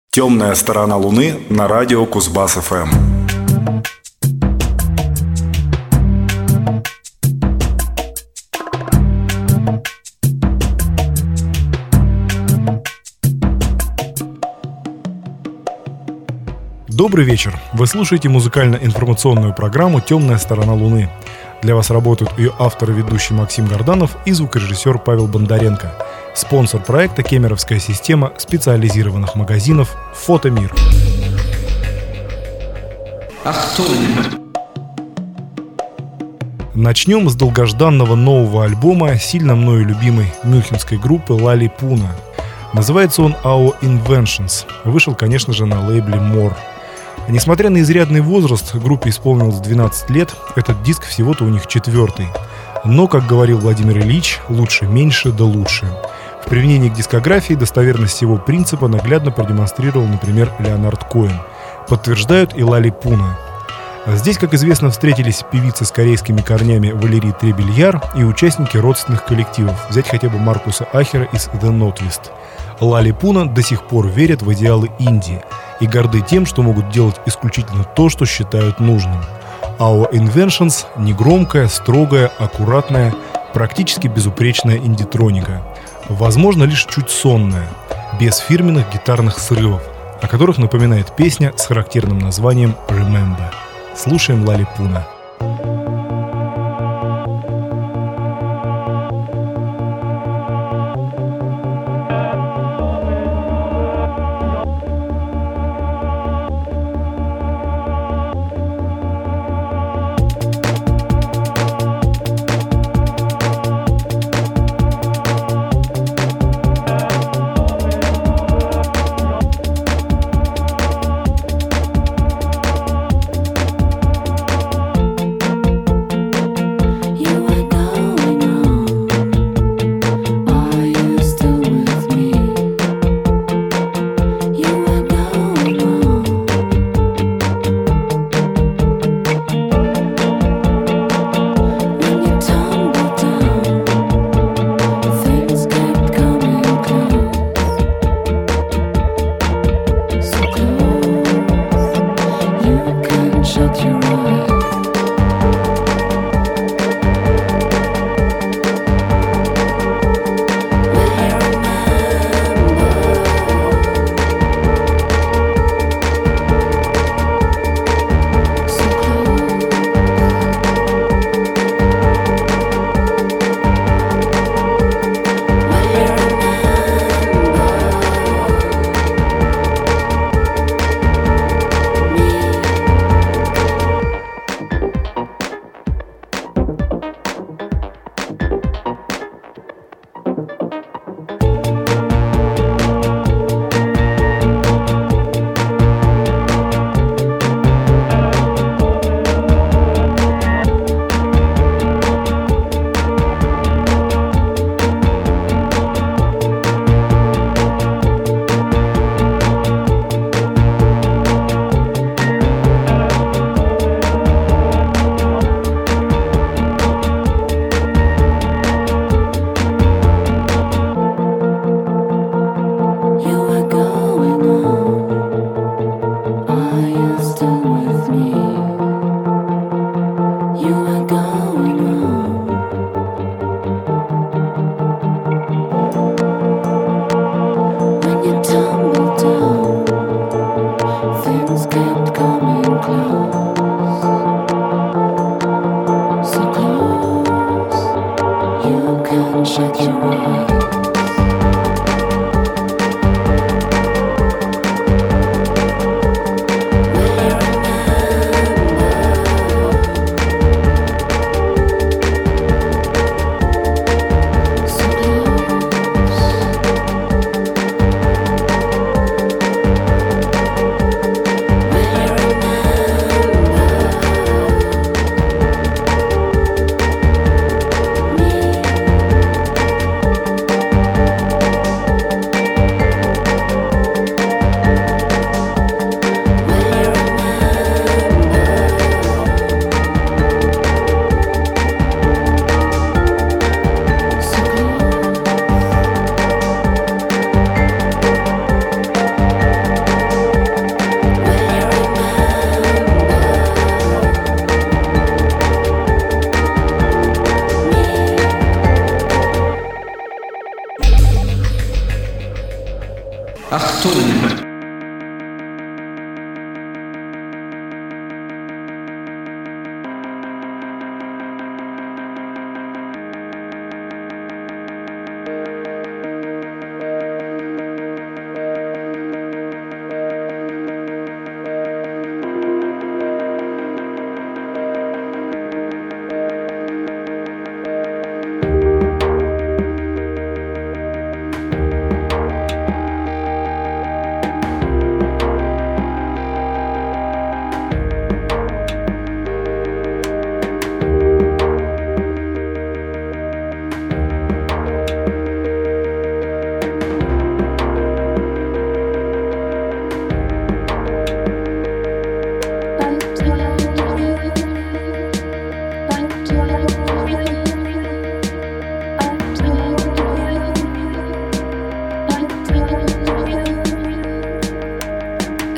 Темная сторона Луны на радио Кузбасс-ФМ. Добрый вечер. Вы слушаете музыкально-информационную программу «Темная сторона Луны». Для вас работают ее автор и ведущий Максим Горданов и звукорежиссер Павел Бондаренко. Спонсор проекта — кемеровская система специализированных магазинов «Фотомир». Начнем с долгожданного нового альбома сильно мною любимой мюнхенской группы Лали Пуна. Называется он «Our Inventions». Вышел, конечно же, на лейбле More. Несмотря на изрядный возраст, группе исполнилось 12 лет, этот диск всего-то у них 4-й. Но, как говорил Владимир Ильич, лучше меньше да лучше. В применении к дискографии достоверность его принципа наглядно продемонстрировал, например, Леонард Коэн. Подтверждают и Лали Пуна. Здесь, как известно, встретились певицы с корейскими корнями Валерий Требельяр и участники родственных коллективов, взять хотя бы Маркуса Ахера из The Notwist. Лали Пуна до сих пор верят в идеалы Индии и горды тем, что могут делать исключительно то, что считают нужным. Our Inventions — негромкая, строгая, аккуратная, практически безупречная индитроника. Возможно, лишь чуть сонная, без фирменных гитарных срывов, о которых напоминает песня с характерным названием «Remember». Слушаем Лали Пуна.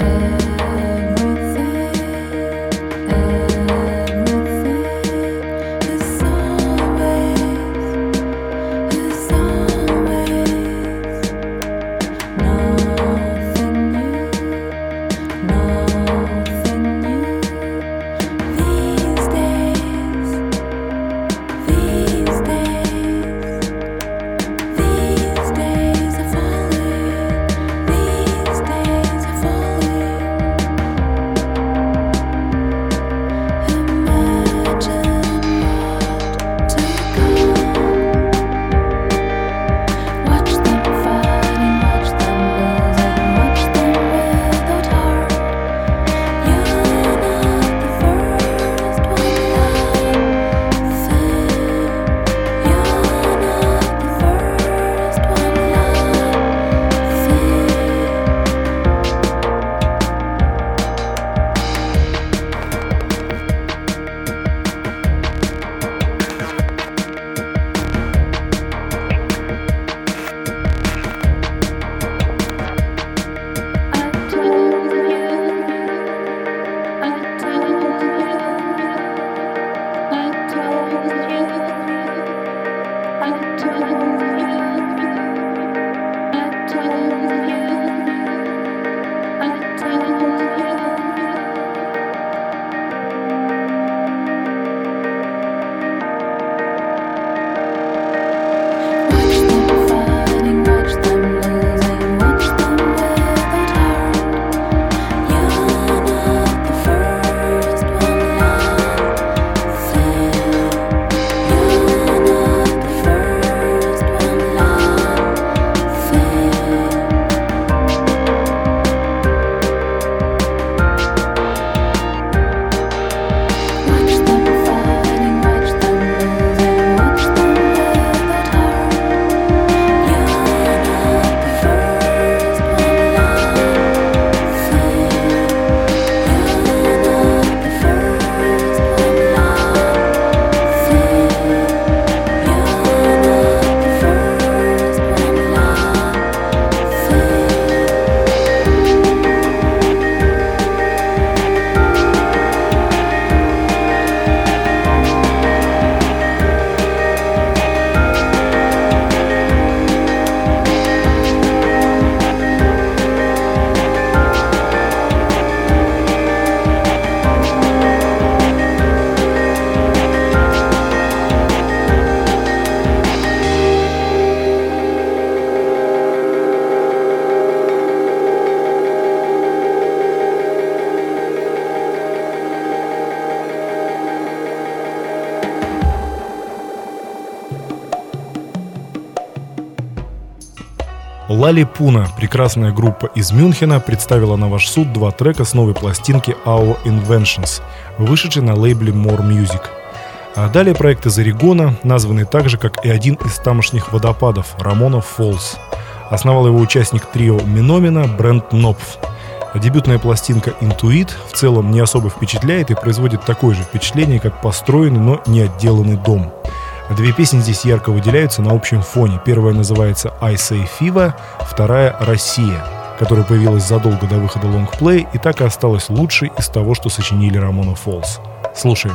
Лали Пуна, прекрасная группа из Мюнхена, представила на ваш суд два трека с новой пластинки Our Inventions, вышедшей на лейбле More Music. А далее проект из Орегона, названный так же, как и один из тамошних водопадов – Рамона Фоллс. Основал его участник трио Миномина Брент Нопф. Дебютная пластинка «Интуит» в целом не особо впечатляет и производит такое же впечатление, как построенный, но не отделанный дом. Две песни здесь ярко выделяются на общем фоне. Первая называется «I Say Fever», вторая «Россия», которая появилась задолго до выхода лонгплея и так и осталась лучшей из того, что сочинили Рамона Фоллс. Слушаем.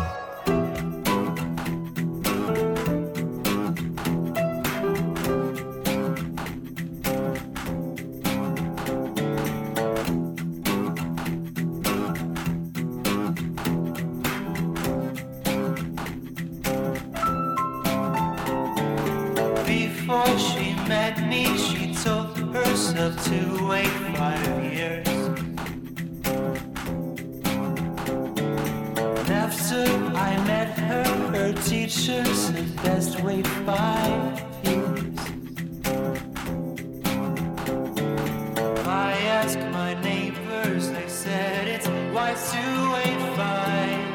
Before she met me, she told herself to wait 5 years. And after I met her, her teacher said best wait 5 years. I asked my neighbors, they said it's wise to wait 5 years.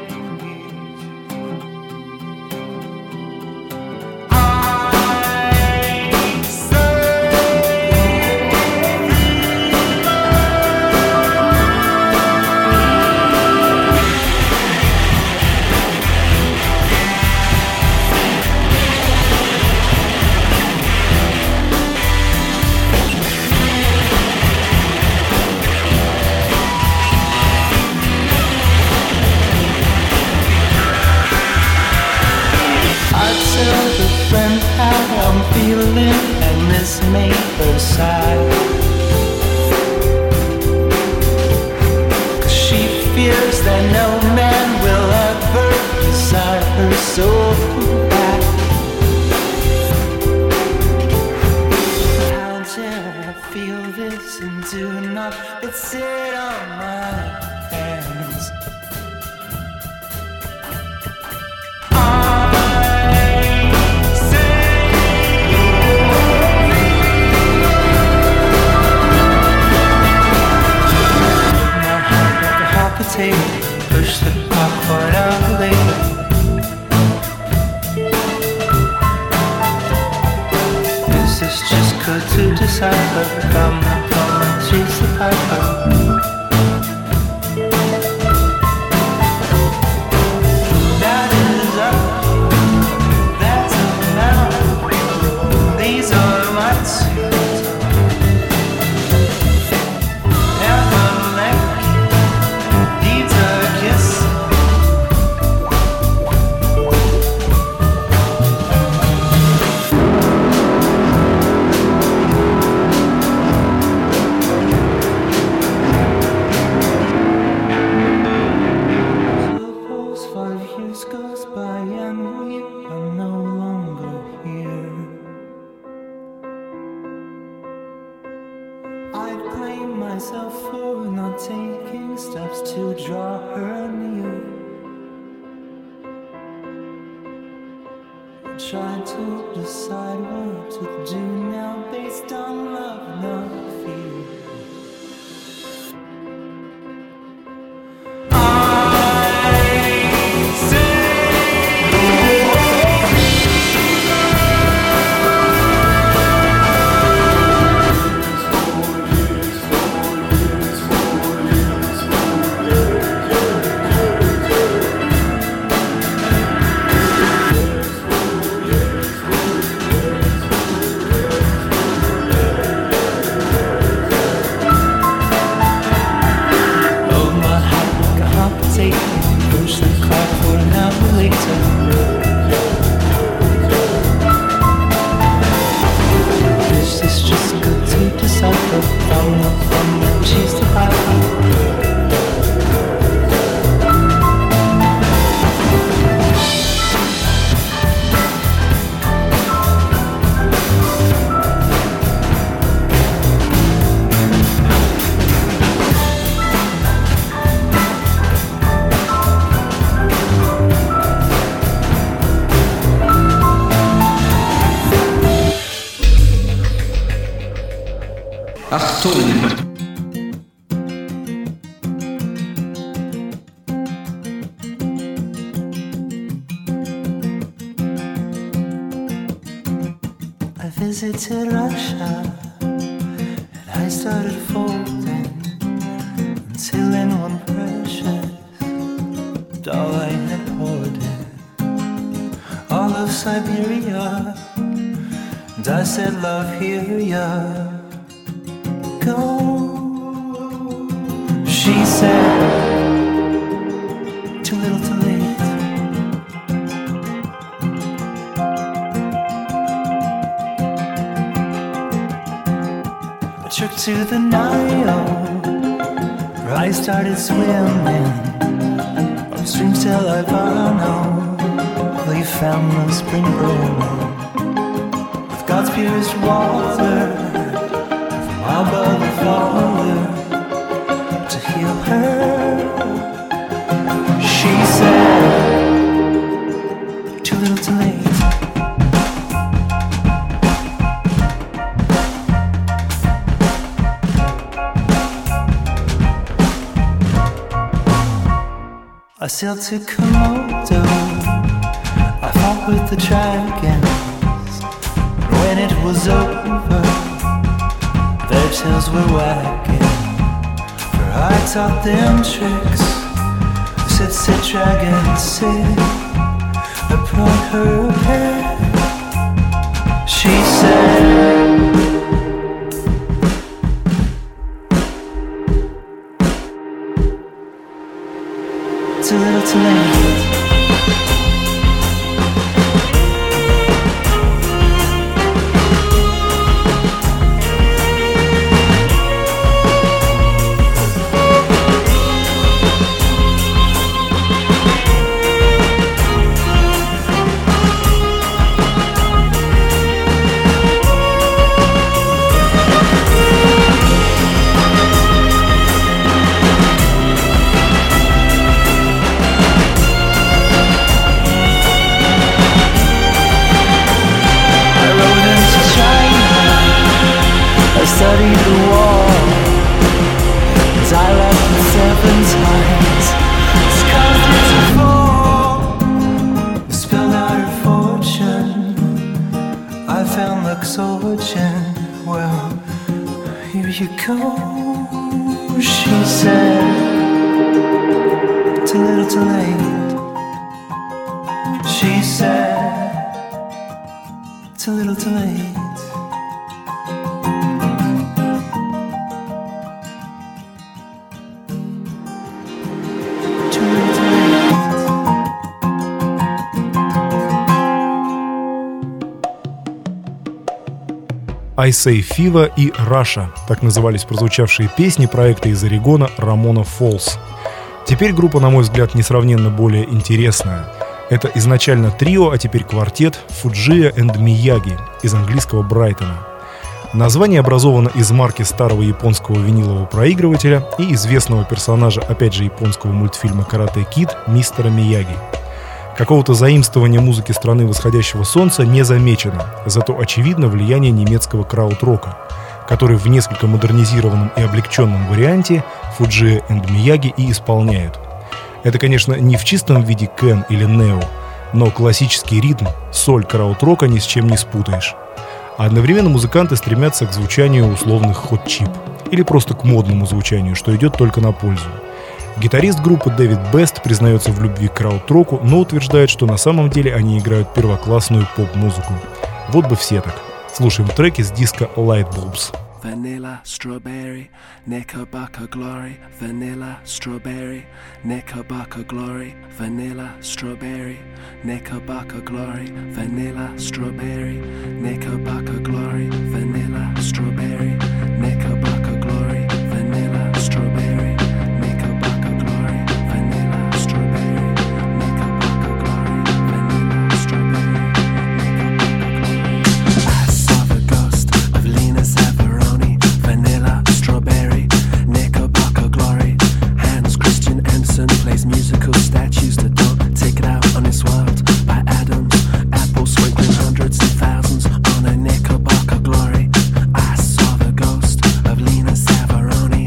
feeling and this made her sigh. 'Cause she fears that no man will ever desire her so bad. How dare I feel this and do not but sit on my hands? Push the clock for an hour later. Is this just good to decipher? Come, she's the piper. That is up, that's up now. These are my tunes. And I'm like needs a kiss. Suppose 5 years goes by and we are no longer here. I blame myself for not taking steps to draw her near. Trying to decide what to do now based on love, not fear. Push the clock for an hour later. Is this just good to decipher? From the she's the piper. Achtung! I visited Russia and I started folding until in one precious doll I had poured in all of Siberia, and I said, love, here ya go. She said, too little too late. A trip to the Nile, where I started swimming upstream till Ivano. Well, you found the spring blooming with God's purest water. Above the father to heal her. She said, too little too late. I sailed to Komodo, I fought with the dragons, and when it was over their tails were wagging, for I taught them tricks. Sit, sit, dragon, sit. I brought her a pet. She said, too little too late. She said, too little too late. She said, too little too late. Too little too late. I Say Fever и Russia — так назывались прозвучавшие песни проекта из Орегона Ramona Falls. Теперь группа, на мой взгляд, несравненно более интересная. Это изначально трио, а теперь квартет Fujii and Miyagi из английского Брайтона. Название образовано из марки старого японского винилового проигрывателя и известного персонажа, опять же, японского мультфильма «Карате Кид» мистера Мияги. Какого-то заимствования музыки страны восходящего солнца не замечено, зато очевидно влияние немецкого краудрока, который в несколько модернизированном и облегченном варианте Fujii and Miyagi и исполняют. Это, конечно, не в чистом виде Кен или Нео, но классический ритм, соль краудрока ни с чем не спутаешь. А одновременно музыканты стремятся к звучанию условных хот-чип или просто к модному звучанию, что идет только на пользу. Гитарист группы Дэвид Бест признается в любви к краудроку, но утверждает, что на самом деле они играют первоклассную поп-музыку. Вот бы все так. Слушаем треки с диска Light Bulbs. Vanilla, strawberry, Knickerbocker glory. Vanilla, strawberry, Knickerbocker glory. Vanilla, strawberry, Knickerbocker glory. Vanilla, strawberry, Knickerbocker glory. Vanilla, strawberry, Knickerbocker glory. Vanilla, strawberry, Knickerbocker glory. Vanilla, strawberry, Knickerbocker glory. Vanilla, strawberry, Knickerbocker glory. I saw the ghost of Lena Savaroni. Vanilla, strawberry, Knickerbocker glory. Hans Christian Andersen plays musical statues that don't take it out on this world. By Adams, Apple sprinkling hundreds and thousands on a Knickerbocker glory. I saw the ghost of Lena Savaroni.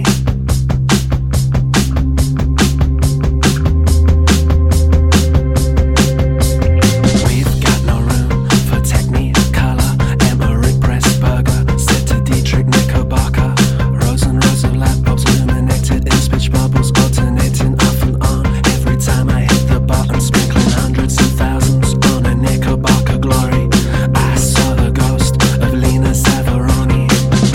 We've got no room for Technicolor. Emmerich Pressburger said to Dietrich Knickerbocker. Rosen light bulbs illuminated in speech bubbles, alternating off and on. Every time I hit the button, sprinkling hundreds and thousands on a Knickerbocker glory. I saw the ghost of Lena Savaroni.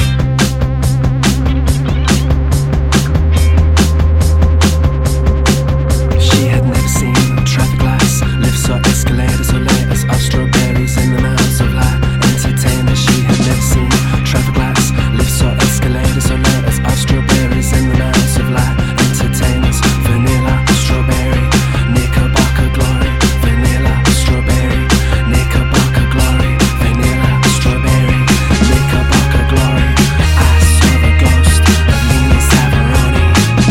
She had never seen traffic lights, lifts or escalators or layers of strawberries in the mouths of light entertainers. She had never seen traffic lights, lifts or escalators or layers of strawberries in the mouths of light entertainers. Vanilla, strawberry, Knickerbocker glory. Vanilla, strawberry, Knickerbocker glory. Vanilla, strawberry, Knickerbocker glory. I saw the ghost of Lena Savaroni.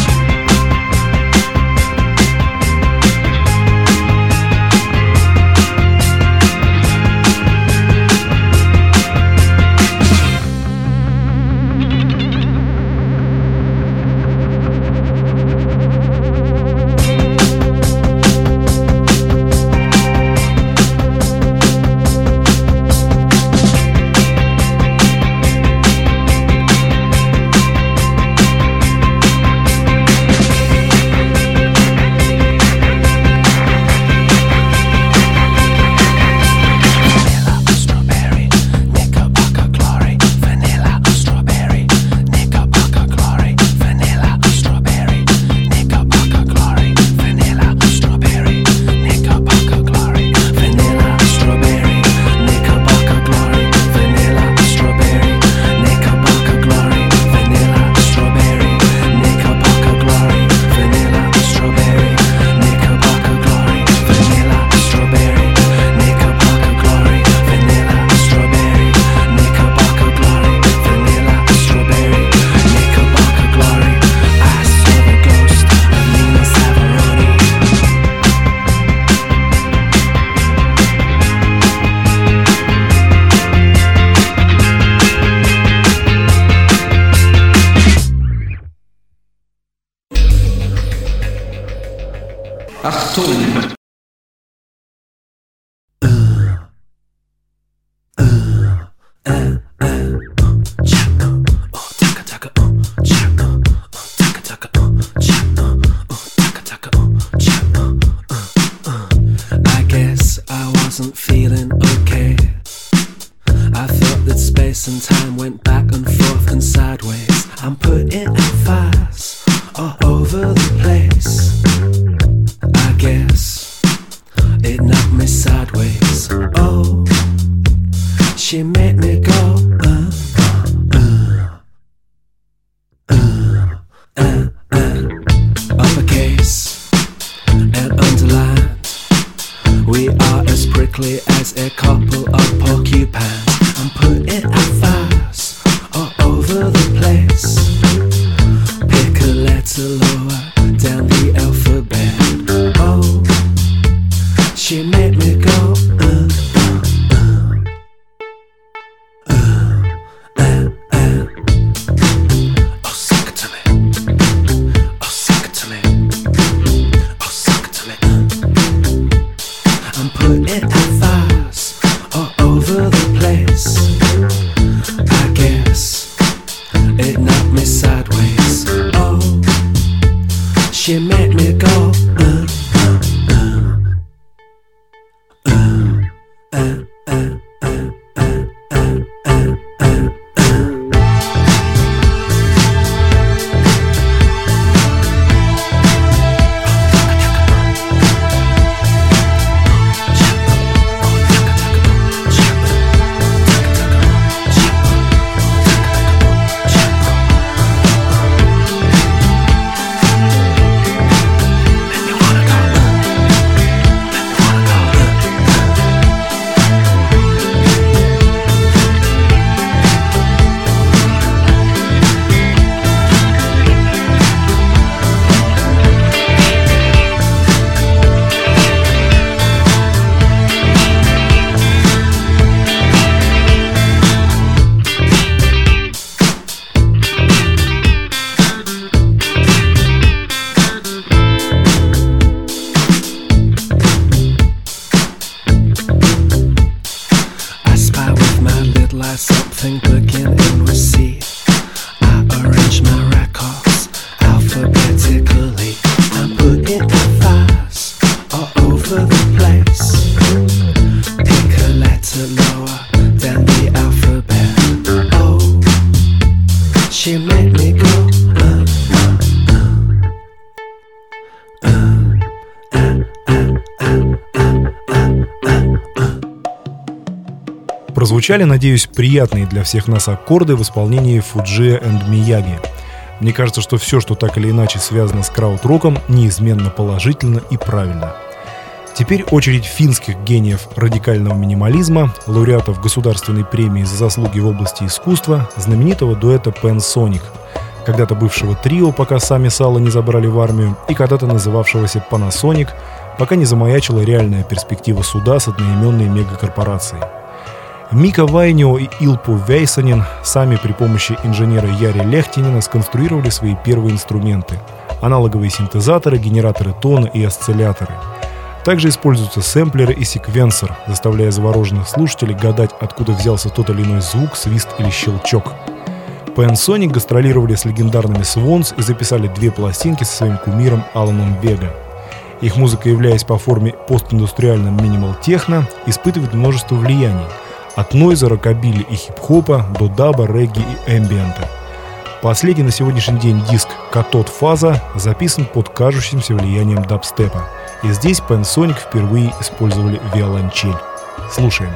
Vanilla, strawberry, Knickerbocker glory. Vanilla, strawberry, Knickerbocker glory. Vanilla, strawberry, Knickerbocker glory. Vanilla, strawberry, Knickerbocker glory. Vanilla, strawberry, Knickerbocker glory. Vanilla, strawberry, Knickerbocker glory. Vanilla, strawberry, Knickerbocker glory. Vanilla, strawberry, Knickerbocker glory. Vanilla, strawberry, Knickerbocker glory. Vanilla, strawberry, Knickerbocker glory. Vanilla, strawberry, Knickerbocker glory. I saw the ghost of Lena Savaroni. Achtung! Chaka, oh, taka taka, oh, chaka, oh, taka taka, quickly as a couple of porcupines and put it out fast all over the place. Pick a letter lower down the alphabet. Oh, she made me go oh, suck it to me. Oh, suck it to me. Oh, suck it to me. And put it out fast all over the place. I guess it knocked me sideways. Oh, she made me go something beginning with C. I arrange my records alphabetically and put it fast all over the place. Pick a letter lower than the alphabet. Oh, she made me go Прозвучали, надеюсь, приятные для всех нас аккорды в исполнении Фуджиа энд Мияги. Мне кажется, что все, что так или иначе связано с крауд-роком, неизменно положительно и правильно. Теперь очередь финских гениев радикального минимализма, лауреатов государственной премии за заслуги в области искусства, знаменитого дуэта Pensonic, когда-то бывшего трио, пока сами Сало не забрали в армию, и когда-то называвшегося Panasonic, пока не замаячила реальная перспектива суда с одноименной мегакорпорацией. Мика Вайнио и Илпу Вейсанин сами при помощи инженера Яри Лехтинена сконструировали свои первые инструменты – аналоговые синтезаторы, генераторы тона и осцилляторы. Также используются сэмплеры и секвенсор, заставляя завороженных слушателей гадать, откуда взялся тот или иной звук, свист или щелчок. Pensonic гастролировали с легендарными Swans и записали 2 пластинки со своим кумиром Аланом Вега. Их музыка, являясь по форме постиндустриальным минимал-техно, испытывает множество влияний – от нойза, рокобилли и хип-хопа до даба, регги и эмбиента. Последний на сегодняшний день диск «Катод Фаза» записан под кажущимся влиянием дабстепа. И здесь Pensonic впервые использовали виолончель. Слушаем.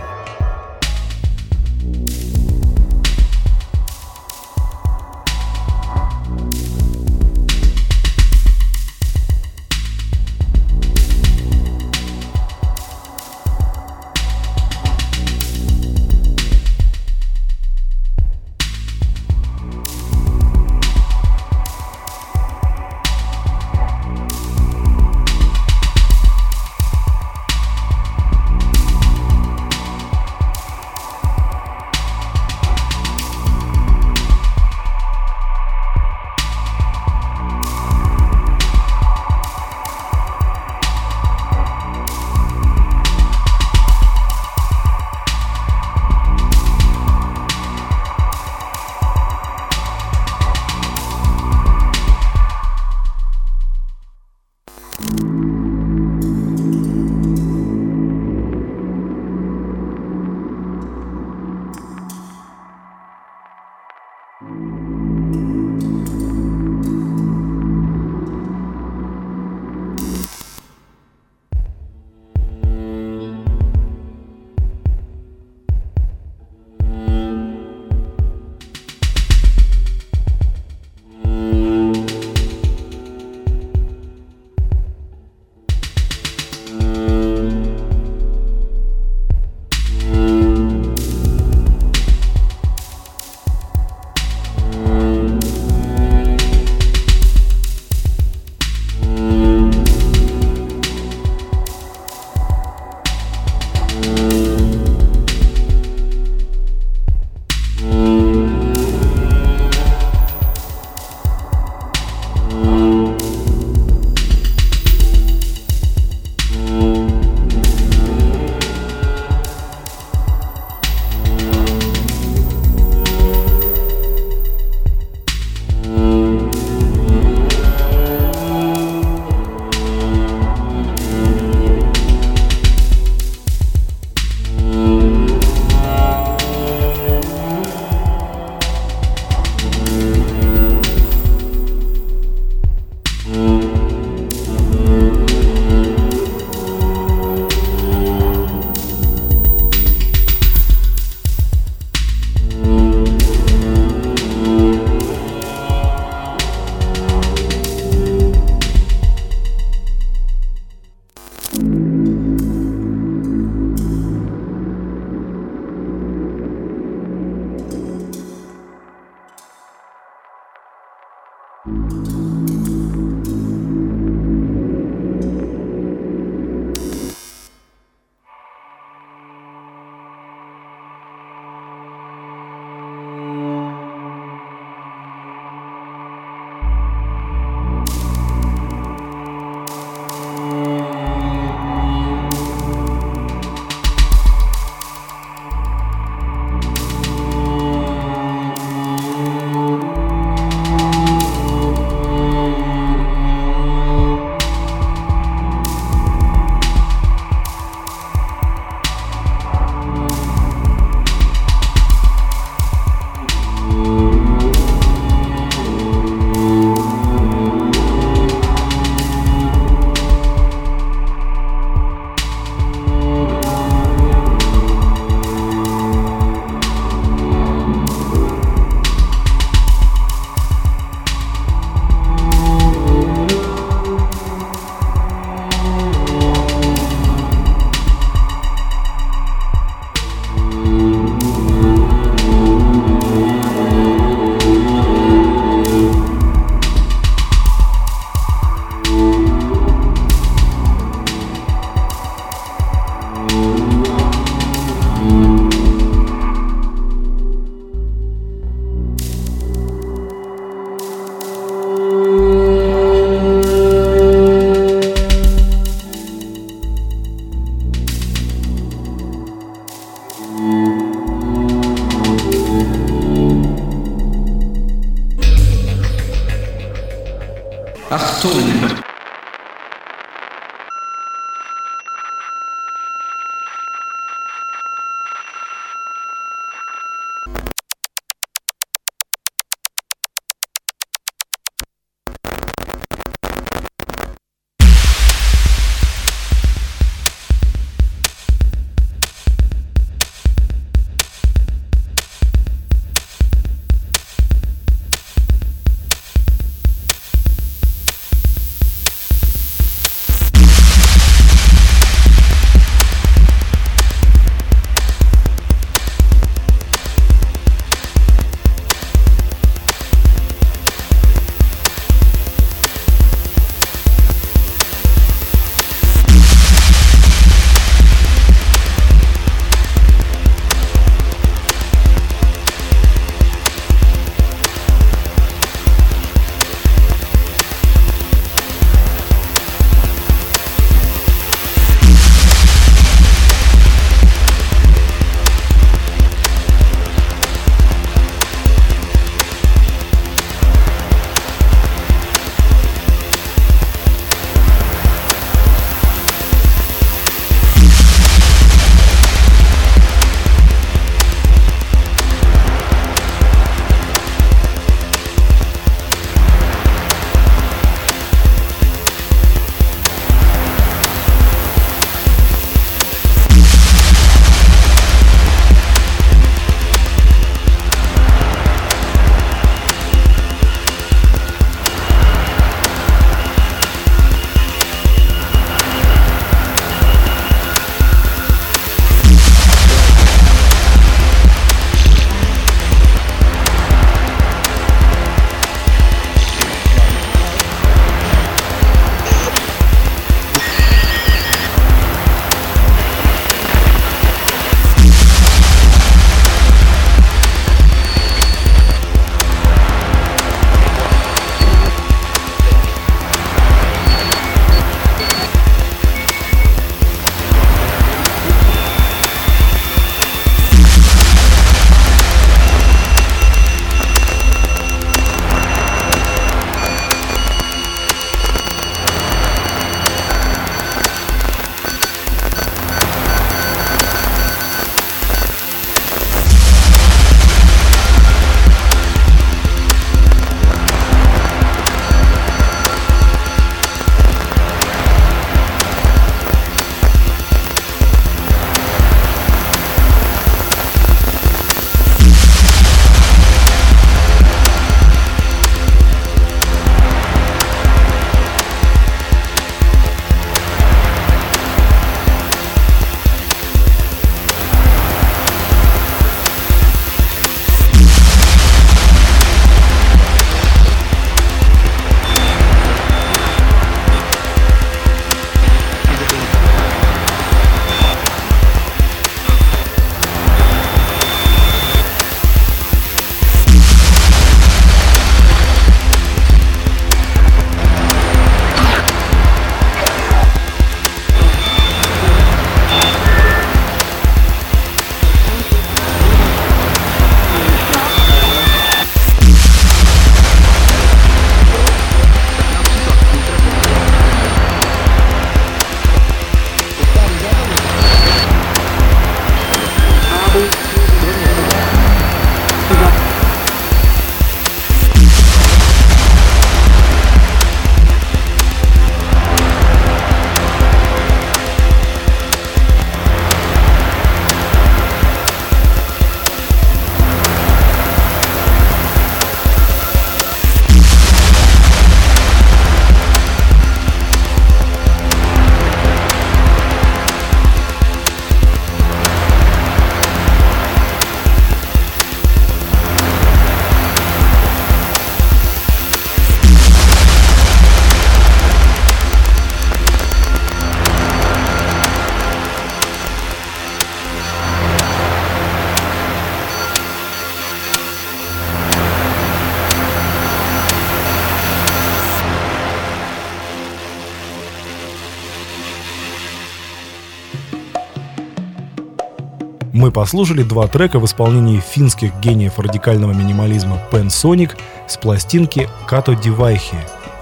Мы послушали два трека в исполнении финских гениев радикального минимализма Pensonic с пластинки Като Дивайхи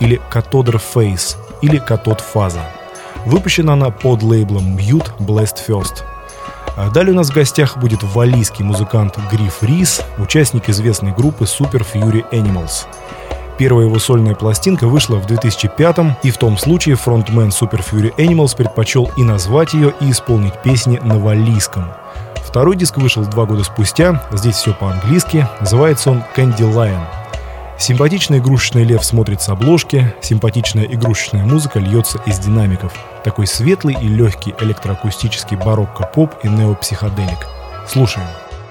или Cathode Phase или Cathode фаза. Выпущена она под лейблом Mute Blast First. А далее у нас в гостях будет валлийский музыкант Гриф Рис, участник известной группы Super Fury Animals. Первая его сольная пластинка вышла в 2005-м, и в том случае фронтмен Super Fury Animals предпочел и назвать ее, и исполнить песни на валлийском. Второй диск вышел 2 года спустя, здесь все по-английски, называется он Candy Lion. Симпатичный игрушечный лев смотрит с обложки, симпатичная игрушечная музыка льется из динамиков. Такой светлый и легкий электроакустический барокко-поп и неопсиходелик. Слушаем.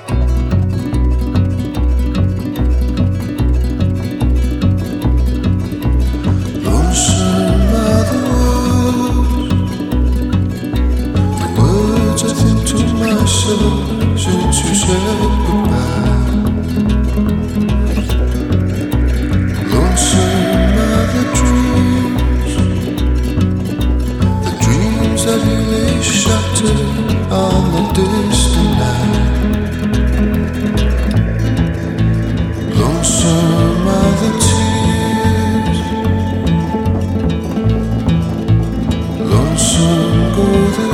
Since you said goodbye, lonesome are the dreams that you lay shattered on the distant night. Lonesome are the tears, lonesome go the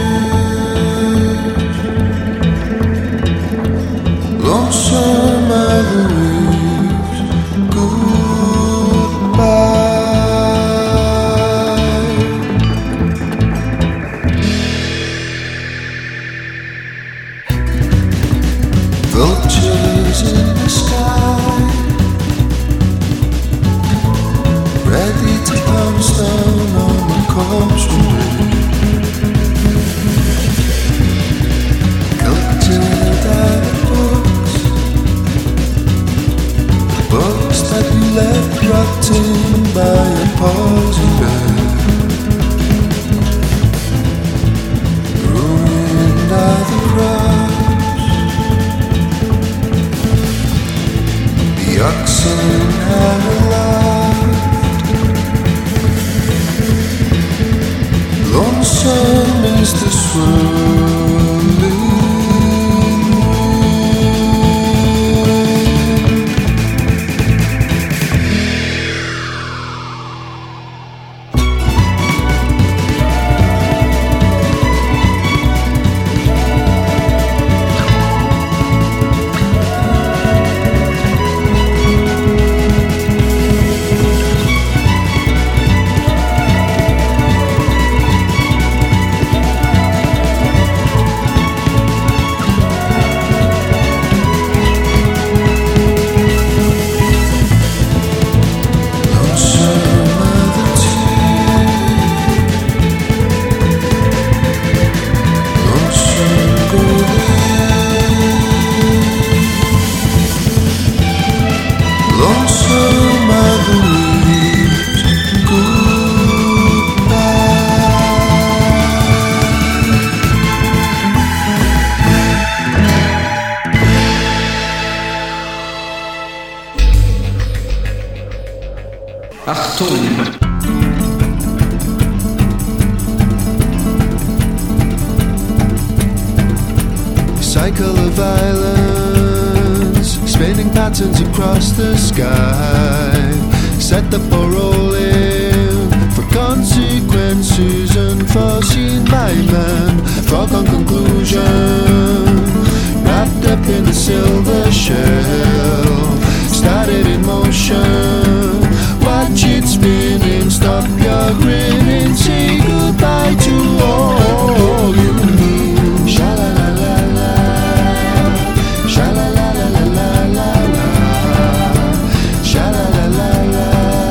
lonesome are the waves goodbye. Vultures in the sky, ready to pounce down on the corpse parade. Collected out of books that you left rotting by your poison bed. Ruined are the crops, the oxen have alive. Lonesome is the swirling. Cycle of violence, spinning patterns across the sky. Set the ball rolling for consequences unforeseen by man. Foregone conclusion, wrapped up in a silver shell. Started in motion, watch it spinning. Stop your grinning, say goodbye to all you need. Sha-la-la-la-la, sha-la-la-la-la-la-la, sha-la-la-la-la.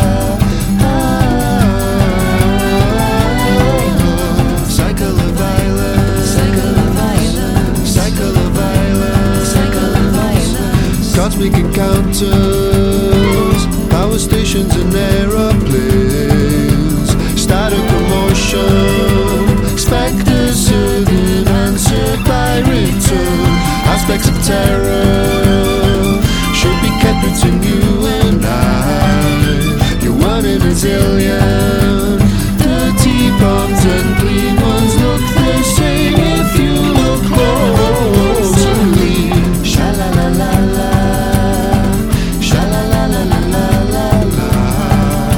Cycle of violence, cycle of violence, cycle of violence, cycle of violence. Cosmic encounters, power stations and aeroplanes. Start a commotion, specters serving, answered by return. Aspects of terror should be kept between you and I. You're one in a zillion. Dirty bombs and clean ones look the same if you look closely. Sha-la-la-la-la, sha-la-la-la-la-la-la.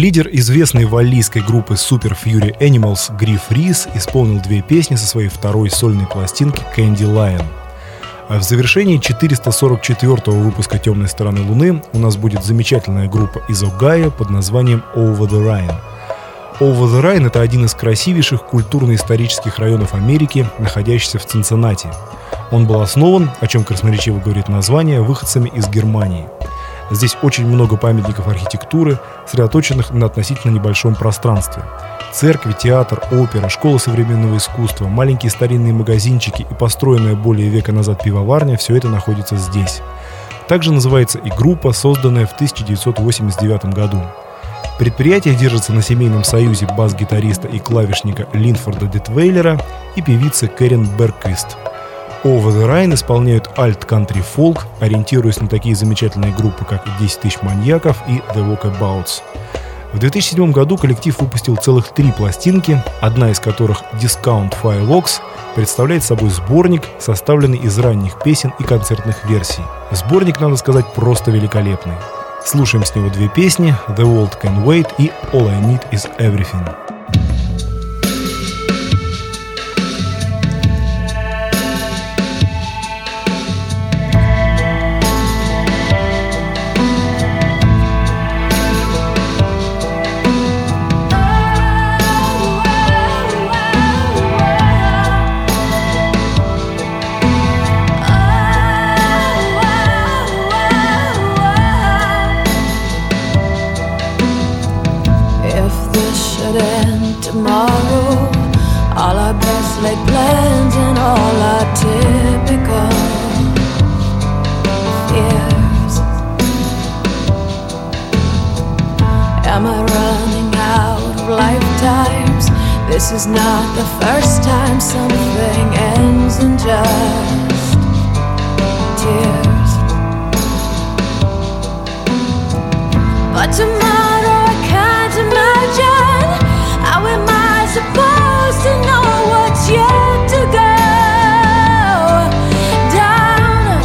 Лидер известной валлийской группы Super Fury Animals Гриф Рис исполнил 2 песни со своей второй сольной пластинки Candy Lion. А в завершении 444-го выпуска «Темной стороны Луны» у нас будет замечательная группа из Огайо под названием Over the Rhine. Over the Rhine — это один из красивейших культурно-исторических районов Америки, находящийся в Цинциннати. Он был основан, о чем красноречиво говорит название, выходцами из Германии. Здесь очень много памятников архитектуры, сосредоточенных на относительно небольшом пространстве. Церкви, театр, опера, школа современного искусства, маленькие старинные магазинчики и построенная более века назад пивоварня — все это находится здесь. Также называется и группа, созданная в 1989 году. Предприятие держится на семейном союзе бас-гитариста и клавишника Линфорда Детвейлера и певицы Кэрин Берквист. Over the Rhine исполняют альт-кантри-фолк, ориентируясь на такие замечательные группы, как «10 тысяч маньяков» и «The Walkabouts». В 2007 году коллектив выпустил целых 3 пластинки, одна из которых «Discount Fireworks» представляет собой сборник, составленный из ранних песен и концертных версий. Сборник, надо сказать, просто великолепный. Слушаем с него 2 песни «The World Can Wait» и «All I Need Is Everything». Tomorrow, all our best laid plans and all our typical fears. Am I running out of lifetimes? This is not the first time something ends in just tears. But tomorrow I can't imagine. How am I supposed to know what's yet to go down?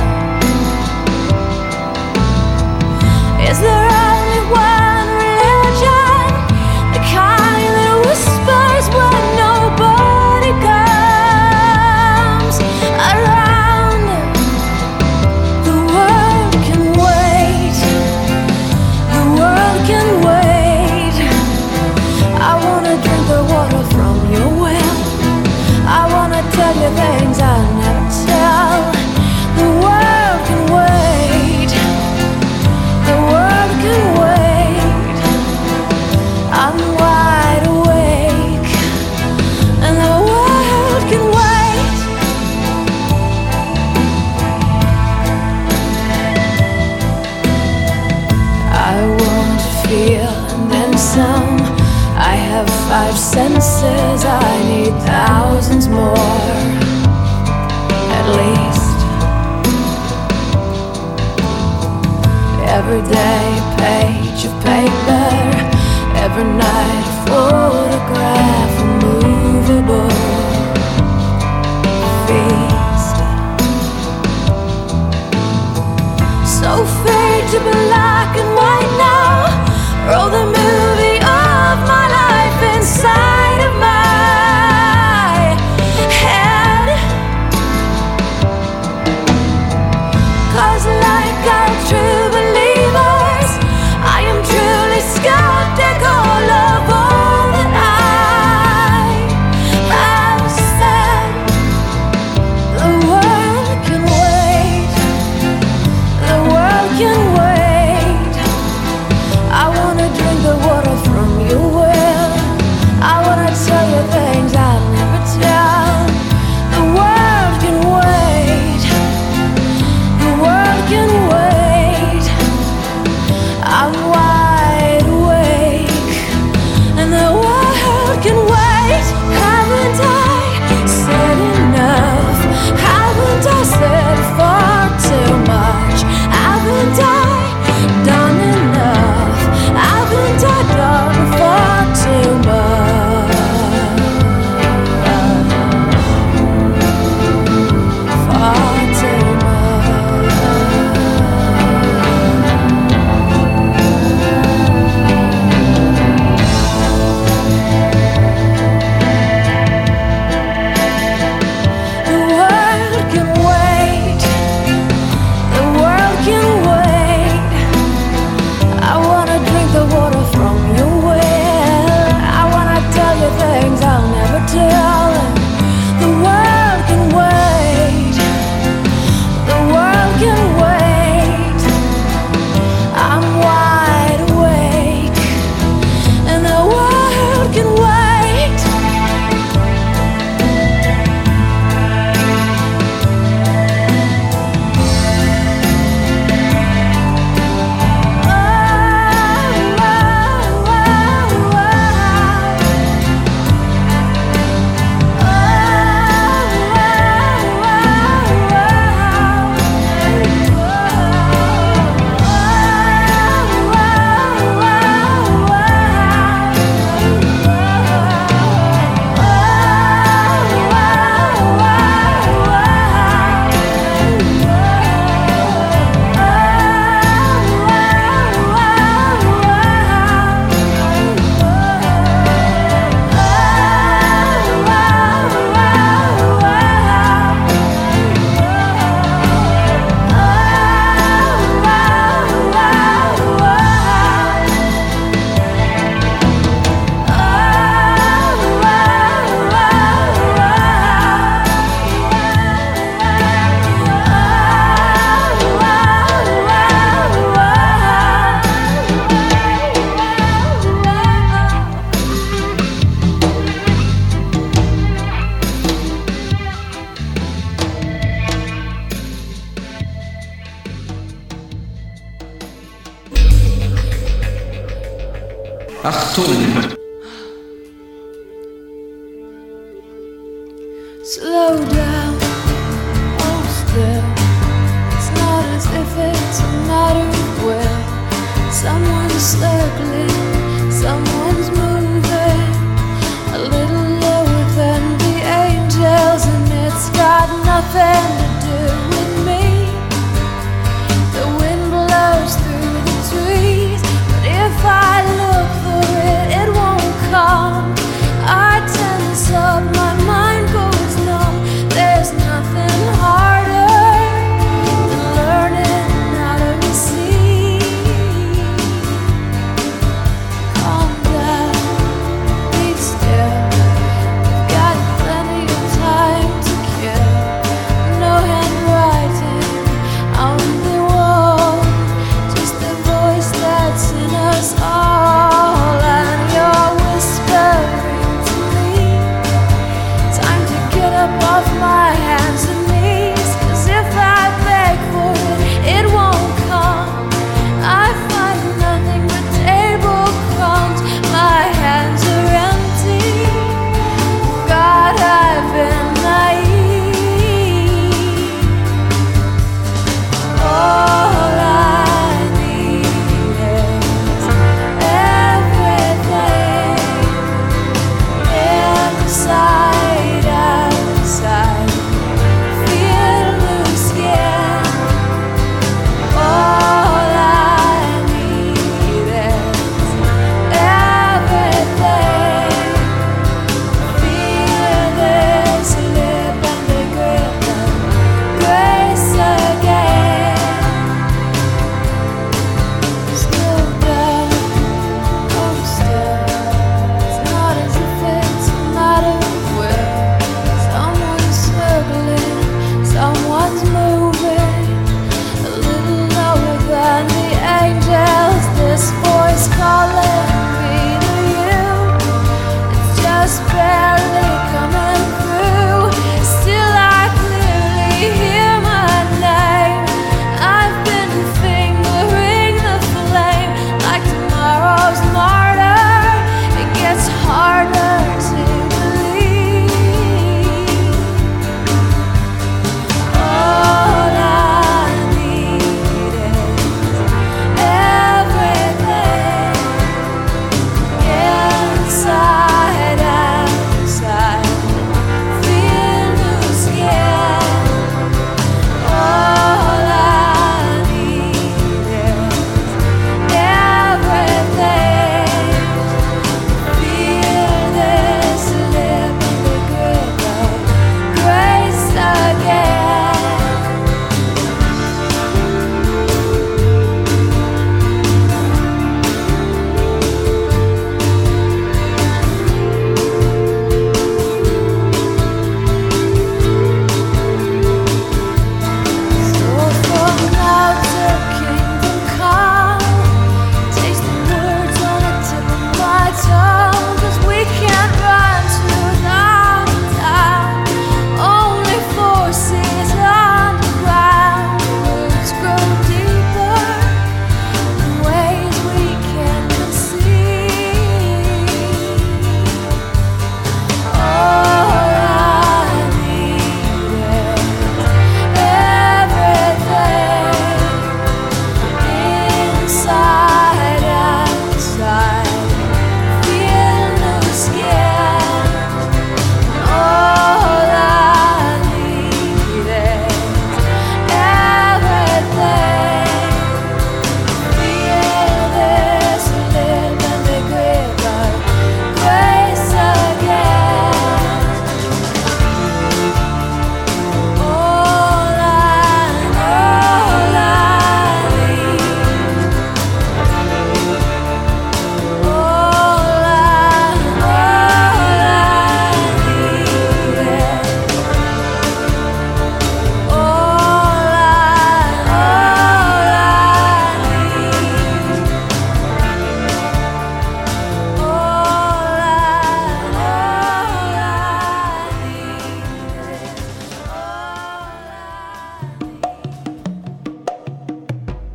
Is there only one religion? The kind that whispers when nobody comes around. The world can wait. The world can wait. I wanna drink the water from your well. I wanna tell you things I never tell. The world can wait. The world can wait. I'm wide awake, and the world can wait. I want to feel and then some. I have 5 senses, I need thousands more, at least. Every day a page of paper, every night a photograph, a movable feast. So fade to black and white now, roll the movie of my life inside of my head. 'Cause like all true believers, I am truly skeptical of all that I have said. The world can wait. The world can wait. I wanna drink the water from your well. I wanna tell you things I'll never tell. The world can wait. The world can wait. I'm wide awake, and the world can wait. Haven't I said enough? Haven't I said far too much? Haven't I done enough? Haven't I done far too much? Far too much. Atommine. Slow down, hold still. It's not as if it's a matter of will. Someone's circling, someone's moving a little lower than the angels, and it's got nothing to do with me. The wind blows through the trees, but if I look for it, it won't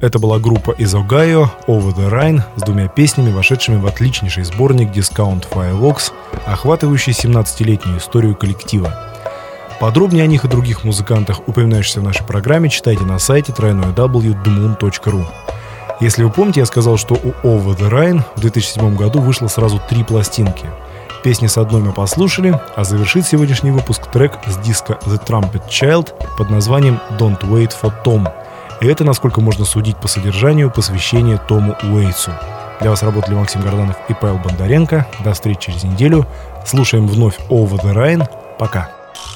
Это была группа из Огайо «Over the Rhine» с двумя песнями, вошедшими в отличнейший сборник Discount Fireworks, охватывающий 17-летнюю историю коллектива. Подробнее о них и других музыкантах, упоминающихся в нашей программе, читайте на сайте www.dmoon.ru. Если вы помните, я сказал, что у Over the Rhine в 2007 году вышло сразу 3 пластинки. Песни с одной мы послушали, а завершит сегодняшний выпуск трек с диска The Trumpet Child под названием Don't Wait for Tom. И это, насколько можно судить по содержанию, посвящение Тому Уэйтсу. Для вас работали Максим Горданов и Павел Бондаренко. До встречи через неделю. Слушаем вновь Over the Rhine. Пока.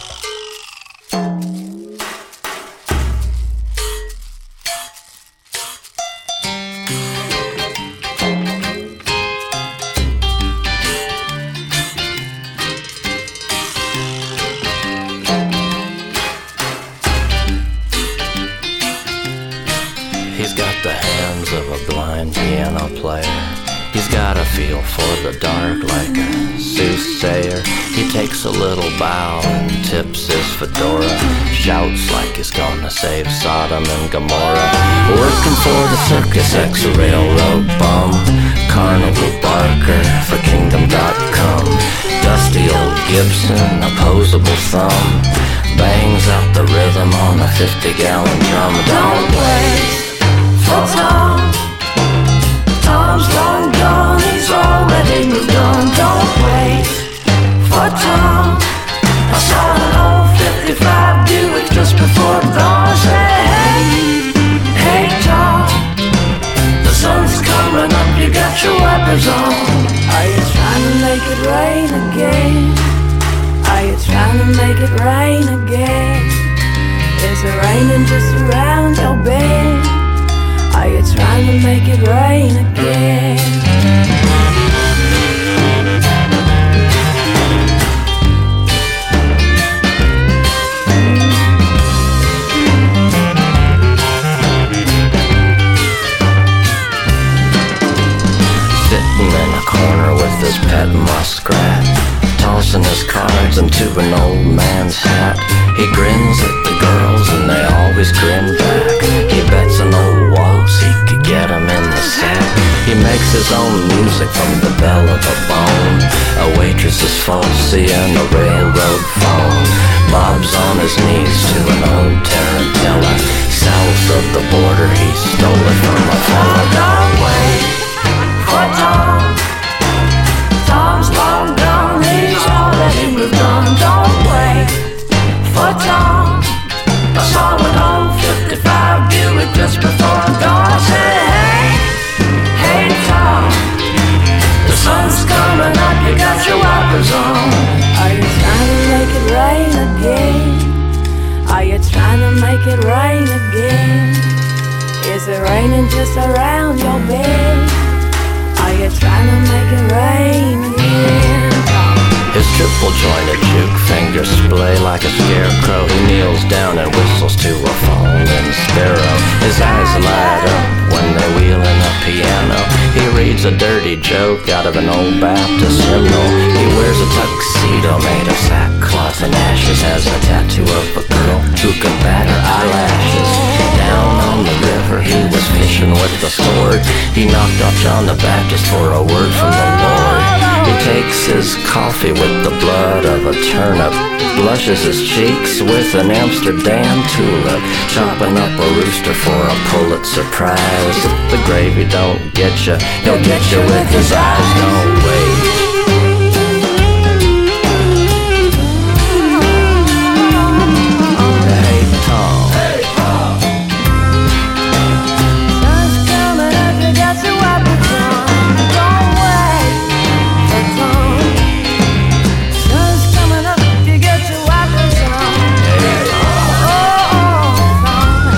He's got the hands of a blind piano player. He's got a feel for the dark like a soothsayer. He takes a little bow and tips his fedora. Shouts like he's gonna save Sodom and Gomorrah. Working for the circus ex-railroad bum. Carnival barker for kingdom.com. Dusty old Gibson, opposable thumb. Bangs out the rhythm on a 50-gallon drum. Don't wait for Tom. Tom's long gone, he's already moved on. Don't wait for Tom. I saw an old 55 Buick just before dawn. Say, hey, hey Tom, the sun's coming up, you got your wipers on. Are you trying to make it rain again? Are you trying to make it rain again? Is it raining just around your bed? Are you trying to make it rain again? Sitting in a corner with his pet muskrat, tossing his cards into an old man's hat. He grins at the girls and they always grin back. He bets an old waltz he could get him in the sack. He makes his own music from the bell of a bone. A waitress is falsy and a railroad phone. Bob's on his knees to an old tarantella. South of the border he stole it from a fella. Don't wait for Tom. Tom's long gone, he's already moved on. Don't wait for Tom. I saw an old 55 Buick just before dawn. I said, hey, hey Tom, the sun's coming up, you got your wipers on. Are you trying to make it rain again? Are you trying to make it rain again? Is it raining just around your bed? Are you trying to make it rain again? His triple-jointed juke fingers splay like a scarecrow. He kneels down and whistles to a falling sparrow. His eyes light up when they're wheeling a piano. He reads a dirty joke out of an old Baptist hymnal. He wears a tuxedo made of sackcloth and ashes. Has a tattoo of a girl who can bat her eyelashes. Down on the river he was fishing with a sword. He knocked off John the Baptist for a word from the Lord. He takes his coffee with the blood of a turnip, blushes his cheeks with an Amsterdam tulip, chopping up a rooster for a Pulitzer Prize. If the gravy don't get you, he'll get you with his eyes. Don't wait. Hey Tom. Hey Tom. Sun's coming up, you got your wipers on. Don't wait for Tom. Sun's coming up, you got your wipers on. Hey Tom. Oh, Tom.